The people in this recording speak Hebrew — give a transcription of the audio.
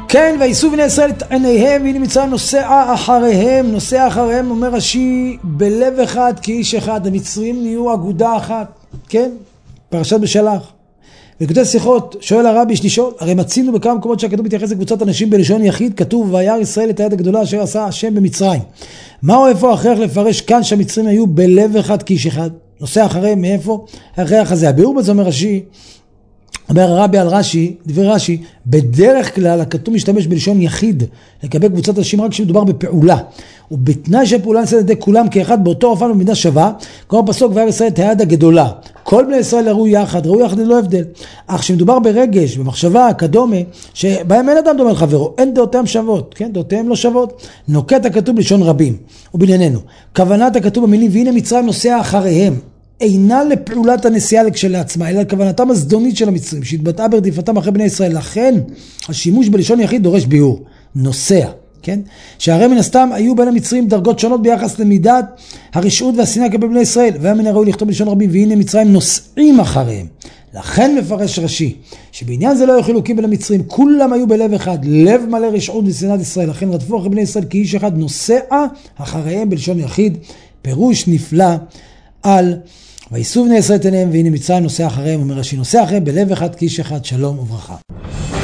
כן, ויסעו בני ישראל את עיניהם, והנה מצרים נוסע אחריהם, אומר רש"י, בלב אחד כאיש אחד. המצרים נהיו אגודה אחת, כן? פרשת בשלח. וכותב שיחות, שואל הרבי, יש לשאול, הרי מצינו בכמה מקומות שהכתוב מתייחס לקבוצת אנשים בלשון יחיד, כתוב, וירא ישראל את היד הגדולה אשר עשה השם במצרים. מהו איפה אחר לפרש כאן שהמצרים היו בלב אחד כאיש אחד? נוסע אחריהם, מאיפה? אחרי החזה. הביאור בזה אומר רש"י, אומר הרבי על רש"י, דבר רש"י, בדרך כלל הכתוב משתמש בלשון יחיד לקבל קבוצת אנשים רק כשמדובר בפעולה, ובתנאי שהפעולה נעשית על ידי כולם כאחד באותו אופן ובמידה שווה, כמו פסוק וירא ישראל את היד הגדולה. כל בני ישראל ראו יחד ללא הבדל. אך כשמדובר ברגש, במחשבה, כדומה, שבהם אין אדם דומה לחברו, אין דעותיהם שוות, כן? דעותיהם לא שוות, נוקט הכתוב בלשון רבים. ובענייננו, כוונת הכתוב במילים, והנה מצרים נוסע אחריהם, אינה לפעולת הנסיעה כשלעצמה, אלא לכוונתם הזדונית של המצרים, שהתבטאה ברדיפתם אחרי בני ישראל. לכן, השימוש בלשון יחיד דורש ביאור. נוסע, כן? שהרי מן הסתם היו בין המצרים דרגות שונות ביחס למידת הרשעות והשנאה כלפי בני ישראל, והיה מן הראוי לכתוב בלשון רבים, והנה מצרים נוסעים אחריהם. לכן מפרש רש"י, שבעניין זה לא היו חילוקים בין המצרים, כולם היו בלב אחד, לב מלא רשעות ושנאת ישראל, לכן רדפו אחרי בני ישראל כאיש אחד, נוסע אחריהם בלשון יחיד. פירוש נפלא על ויסעו בני ישראל את עיניהם, והנה מצרים נוסע אחריהם, אומר רש"י, נוסע אחריהם בלב אחד כאיש אחד. שלום וברכה.